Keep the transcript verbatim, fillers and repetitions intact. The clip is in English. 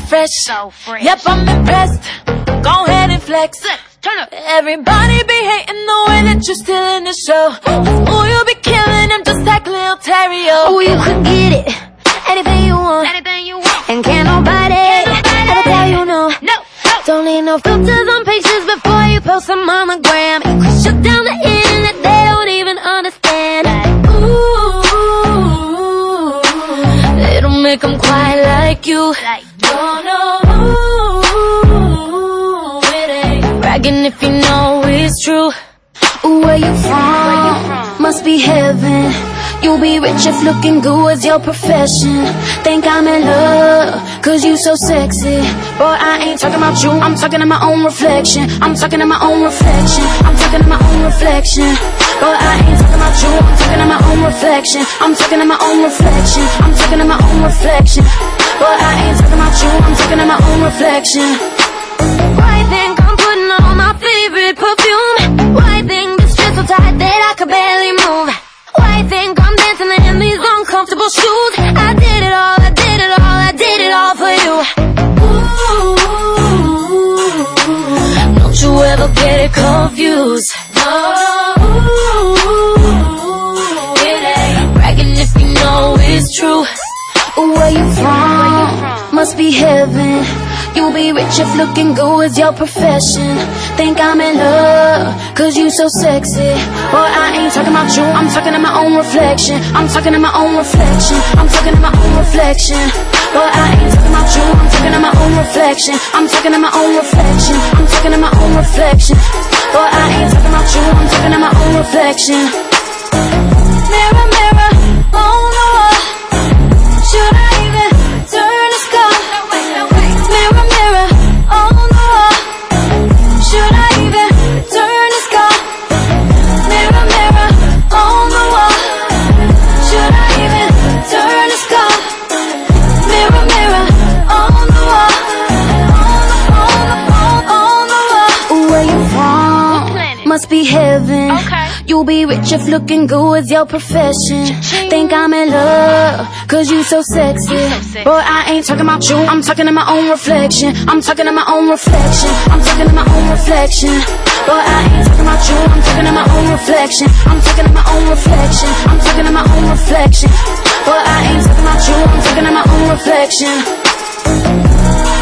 fresh. So fresh. Yep, I'm impressed. Go ahead and flex. Turn up. Everybody be hating the way that you're stealing the show. Ooh, you be killing them just like Lil Terrio. Oh, you could get it, anything you want, Anything you want. and can't nobody, nobody ever tell you no. No, no. Don't need no filters on pictures before you post them on the gram. You can shut down the internet, they don't even understand. Ooh, They don't make them quite like you. Like, No, no, ooh, it ain't bragging if you know it's true. ooh, where you from? Where you from? Must be heaven. You'll be rich if looking good was your profession. Think I'm in love, cause you so sexy. Boy, I ain't talking about you, I'm talking to my own reflection. I'm talking to my own reflection. I'm talking to my own reflection. Boy, I ain't talking about you, I'm talking to my own reflection. I'm talking to my own reflection. I'm talking to my own reflection. Boy, I ain't talking about you, I'm talking to my own reflection. Why think I'm putting on my favorite perfume? Why think this dress so tight that I could barely move? Why think I'm dancing in these uncomfortable shoes? I did it all, I did it all, I did it all for you. Ooh, don't you ever get it confused. No, ooh, it ain't bragging if you know it's true. Ooh, where you from? Must be heaven. You'll be rich if looking good is your profession. Think I'm in love, cause you so sexy. Boy, I ain't talking about you, I'm talking to my own reflection. I'm talking to my own reflection. I'm talking to my own reflection. Boy, I ain't talking about you, I'm talking to my own reflection. I'm talking to my own reflection. I'm talking to my own reflection. Boy, I ain't talking about you, I'm talking to my own reflection. Mirror, mirror on the wall, should I even turn the sky? Mirror, mirror on the wall, should I even turn the sky? Mirror, mirror on the wall, should I even turn the sky? Mirror, mirror on the wall, on the, on the, on the wall. Ooh, where you What from? planet? Must be heaven. Okay. You'll be rich if looking good is your profession. Think I'm in love, cause you so sexy. You so sexy. Boy, I ain't talking about you, I'm talking to my own reflection. I'm talking to my own reflection. I'm talking to my own reflection. Boy, I ain't talking about you, I'm talking to my own reflection. I'm talking to my own reflection. I'm talking to my own reflection. Boy, I ain't talking about you, I'm talking to my own reflection.